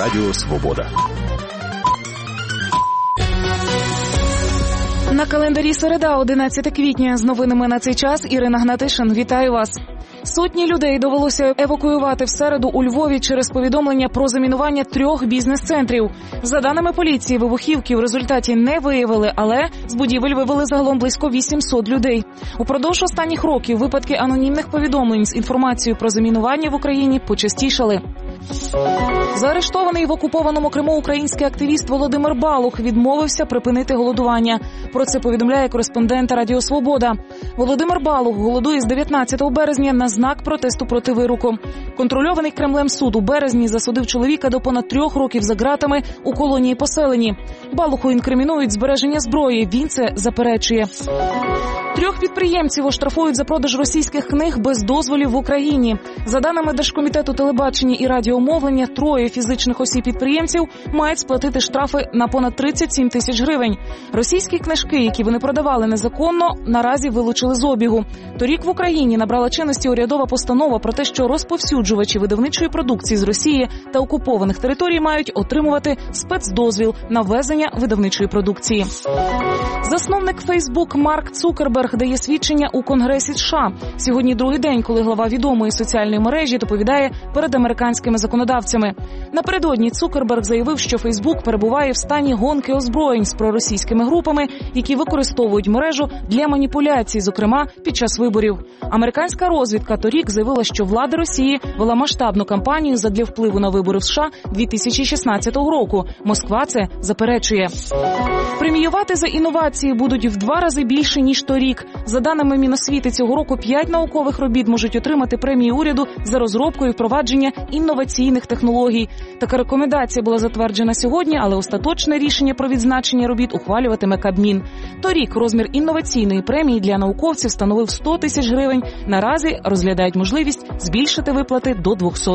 Радіо Свобода. На календарі середа, 11 квітня. З новинами на цей час Ірина Гнатишин. Вітаю вас. Сотні людей довелося евакуювати в середу у Львові через повідомлення про замінування 3 бізнес-центрів. За даними поліції, вибухівки в результаті не виявили, але з будівель вивели загалом близько 800 людей. Упродовж останніх років випадки анонімних повідомлень з інформацією про замінування в Україні почастішали. Заарештований в окупованому Криму український активіст Володимир Балух відмовився припинити голодування. Про це повідомляє кореспондент Радіо Свобода. Володимир Балух голодує з 19 березня на знак протесту проти вироку. Контрольований Кремлем суд у березні засудив чоловіка до понад 3 років за ґратами у колонії поселені. Балуху інкримінують збереження зброї. Він це заперечує. 3 підприємців оштрафують за продаж російських книг без дозволів в Україні. За даними Держкомітету телебачення і радіомовлення, 3 фізичних осіб-підприємців мають сплатити штрафи на понад 37 тисяч гривень. Російські книжки, які вони продавали незаконно, наразі вилучили з обігу. Торік в Україні набрала чинності урядова постанова про те, що розповсюджувачі видавничої продукції з Росії та окупованих територій мають отримувати спецдозвіл на ввезення видавничої продукції. Засновник Facebook Марк Цукерберг дає свідчення у Конгресі США. Сьогодні другий день, коли глава відомої соціальної мережі доповідає перед американськими законодавцями. Напередодні Цукерберг заявив, що Facebook перебуває в стані гонки озброєнь з проросійськими групами, які використовують мережу для маніпуляцій, зокрема під час виборів. Американська розвідка торік заявила, що влада Росії вела масштабну кампанію задля впливу на вибори в США 2016 року. Москва це заперечує. Преміювати за інновації будуть в 2 рази більше, ніж торік. За даними Міносвіти, цього року 5 наукових робіт можуть отримати премію уряду за розробку і впровадження інноваційних технологій. Така рекомендація була затверджена сьогодні, але остаточне рішення про відзначення робіт ухвалюватиме Кабмін. Торік розмір інноваційної премії для науковців становив 100 тисяч гривень. Наразі розглядають можливість збільшити виплати до 200.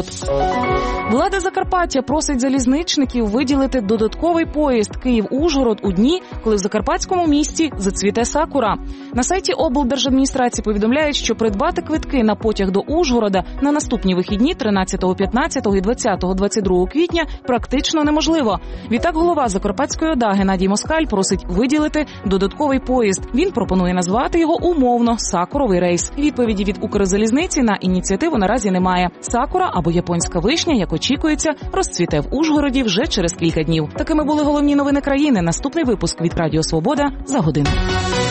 Влада Закарпаття просить залізничників виділити додатковий поїзд Київ-Ужгород у дні, коли в закарпатському місті зацвіте сакура. На сайті облдержадміністрації повідомляють, що придбати квитки на потяг до Ужгорода на наступні вихідні 13, 15 і 20, 22 квітня практично неможливо. Відтак голова Закарпатської ОДА Геннадій Москаль просить виділити додатковий поїзд. Він пропонує назвати його умовно «Сакуровий рейс». Відповіді від Укрзалізниці на ініціативу наразі немає. Сакура або японська вишня, як очікується, розцвіте в Ужгороді вже через кілька днів. Такими були головні новини країни. Наступний випуск від Радіо Свобода за годину.